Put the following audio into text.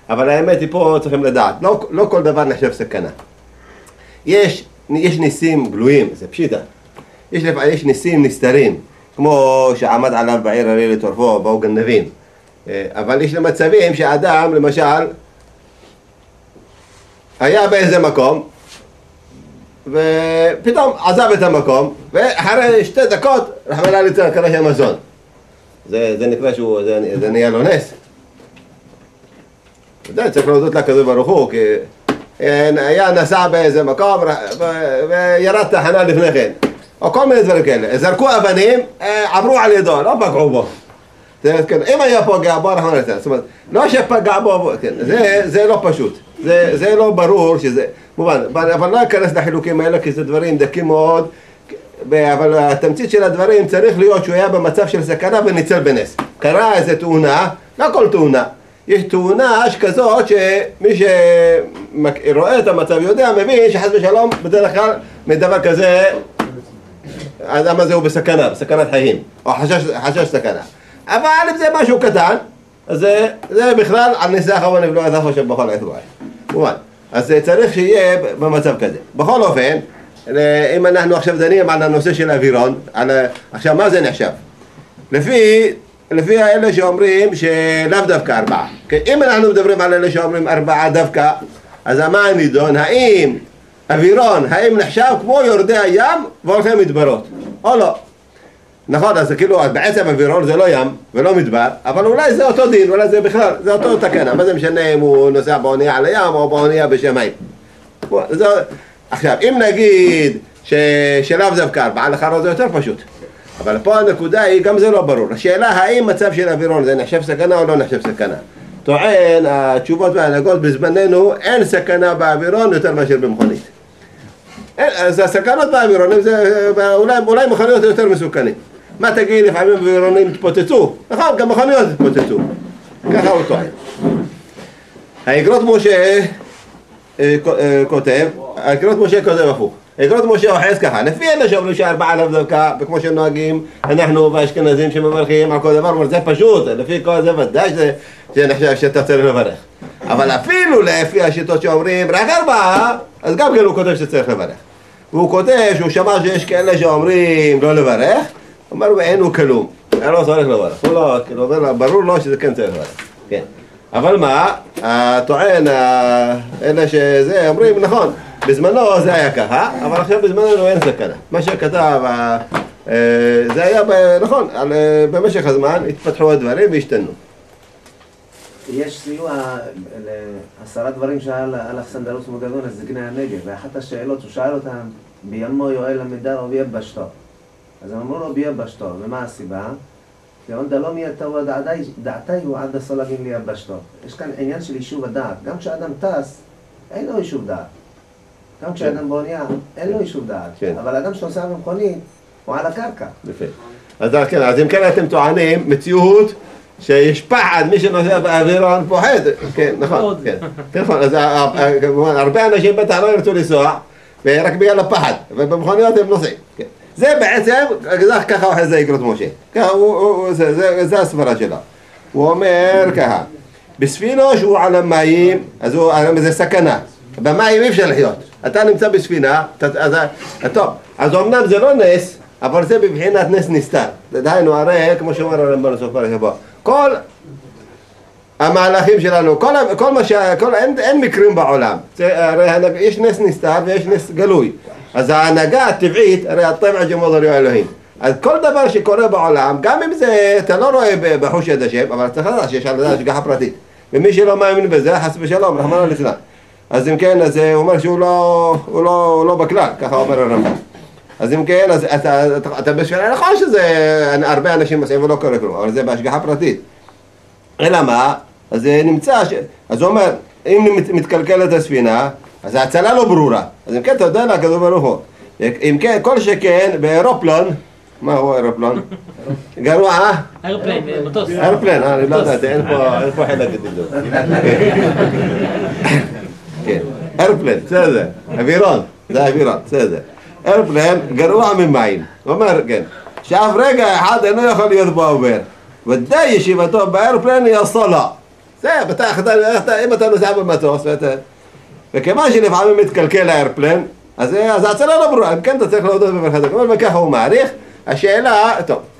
אבל האמת היא פה צריכים לדעת, לא כל דבר נחשב סכנה. יש ניסים גלויים, זה פשיטה. יש ניסים נסתרים, כמו שעמד עליו בעיר אריה לטורפו, באו גנבים. אבל יש למצבים שאדם, למשל, היה באיזה מקום, ופתאום עזב את המקום, ואחרי 2 דקות רחמנא ליצלן קרה שם אסון. זה נקרא זה נהיה לו נס. צריך להודות לקדוש ברוך הוא, כי היה נסע באיזה מקום וירד תחנה לפני כן, או כל מיני דברים כאלה. זרקו אבנים, עברו על ידו, לא פגעו בו. אם היה פוגע בו, רחמנא ליצלן, זאת אומרת, לא שפגע בו, זה לא פשוט. זה לא ברור שזה, מובן, אבל לא אכנס לחילוקים האלה כי זה דברים דקים מאוד, אבל התמצית של הדברים צריך להיות שהוא היה במצב של סכנה וניצל בנס. קרה איזה תאונה, לא כל תאונה, יש תאונה כזאת שמי שרואה את המצב יודע, מבין שחס ושלום בדרך כלל מדבר כזה, האדם הזה הוא בסכנת חיים, או חשש סכנה. אבל אם זה משהו קטן, אז זה בכלל על ניסח ונבלוע את החושב בכל עת ובעת. מובן. אז צריך שיהיה במצב כזה. בכל אופן, אם אנחנו עכשיו דנים על הנושא של אווירון, עכשיו מה זה נחשב? לפי האלה שאומרים שלאו דווקא 4. אם אנחנו מדברים על אלה שאומרים 4 דווקא, אז מה הנידון? האם אווירון, האם נחשב כמו יורדי הים והולכי מדברות? או לא? נכון, אז כאילו בעצם אווירון זה לא ים ולא מדבר, אבל אולי זה אותו דין, אולי זה בכלל, זה אותו תקנה. מה זה משנה אם הוא נוסע באונייה על הים או באונייה בשמיים? עכשיו, אם נגיד שלאו דווקא 4, לחרו זה יותר פשוט. אבל פה הנקודה היא, גם זה לא ברור. השאלה האם מצב של אווירון זה נחשב סכנה או לא נחשב סכנה. טוען, התשובות וההנהגות בזמננו, אין סכנה באווירון יותר מאשר במכונית. אז הסכנות באווירונים זה אולי מכוניות יותר מסוכנים. מה תגיד, לפעמים אווירונים תפוצצו? נכון, גם מכוניות תפוצצו. ככה הוא טוען. האגרות משה כותב, האגרות משה כותב הפוך. האגרות משה אוחז ככה, לפי אלה שאומרים ש4 לאו דווקא, וכמו שנוהגים אנחנו והאשכנזים שמברכים על כל דבר, זה פשוט, לפי כל זה ודאי שזה נחשב שאתה צריך לברך. אבל אפילו לפי השיטות שאומרים רק 4, אז גם כן הוא כותב שצריך לברך. והוא כותב שהוא שמע שיש כאלה שאומרים לא לברך, אומר ואין הוא כלום, אין לא צריך לברך. הוא לא, אומר, ברור לו שזה כן צריך לברך. כן. אבל מה? הטוען, אלה שזה אומרים נכון, בזמנו זה היה ככה, אבל עכשיו בזמנו אין סכנה. מה שכתב, זה היה נכון, במשך הזמן התפתחו הדברים והשתנו. יש סיוע ל10 דברים שאל אלכסנדרוס מוקדון, זקני הנגב, ואחת השאלות הוא שאל אותם, בימו יואל עמידר או ביבשתו? אז הם אמרו לו ביבשתו, ומה הסיבה? ועוד לא מייתו דעתי הוא עד הסולגים ליבשתו. יש כאן עניין של יישוב הדעת, גם כשאדם טס, אין לו יישוב דעת. גם כשאדם באונייה, אין לו יישוב דעת. אבל אדם שנוסע במכונית, הוא על הקרקע. יפה. אז אם כן אתם טוענים, מציאות שיש פחד, מי שנוסע באווירון פוחד. כן, נכון. נכון, אז הרבה אנשים בטח לא ירצו לנסוע, ורק בגלל הפחד, ובמכוניות הם נוסעים. זה בעצם, ככה אוחז זה אגרות משה. זה הסברה שלה. הוא אומר ככה, בספינו שהוא על המים, אז זה סכנה. במים אי אפשר לחיות. אתה נמצא בספינה, טוב, אז אמנם זה לא נס, אבל זה בבחינת נס נסתר. דהיינו, הרי, כמו שאומר הרמב"ן בסוף פרק הבא, כל המהלכים שלנו, אין מקרים בעולם. הרי יש נס נסתר ויש נס גלוי. אז ההנהגה הטבעית, הרי הטבע ג'מודו אלוהים. אז כל דבר שקורה בעולם, גם אם זה, אתה לא רואה בחוש יד השם, אבל צריך לדעת שיש על זה השגחה פרטית. ומי שלא מאמין בזה, חס ושלום, רחמנא ליצלן. אז אם כן, אז הוא אומר שהוא לא בכלל, ככה אומר הרמב"ם. אז אם כן, אז אתה בשביל נכון שזה הרבה אנשים מסעים ולא קורה כלום, אבל זה בהשגחה פרטית. אלא מה? אז זה נמצא, אז הוא אומר, אם מתקלקלת הספינה, אז ההצלה לא ברורה. אז אם כן, אתה יודע לה, כזו ברוך הוא. אם כן, כל שכן, באירופלון, מה הוא אירופלון? גרוע, איירפלן, מטוס. איירפלן, אני לא יודעת, אין פה חלק תבדוק. כן, איירפלן, בסדר, אווירון, זה אווירון, בסדר. איירפלן גרוע ממים, הוא אומר, כן, שאף רגע אחד אינו יכול להיות בו עובר. ודאי ישיבתו באיירפלן היא הסולה. זה, אם אתה נוסע במטוס, וכיוון שלפעמים מתקלקל האיירפלן, אז ההצלה לא ברורה, אם כן אתה צריך להודות בברכת הכומר, וככה הוא מעריך. השאלה, טוב.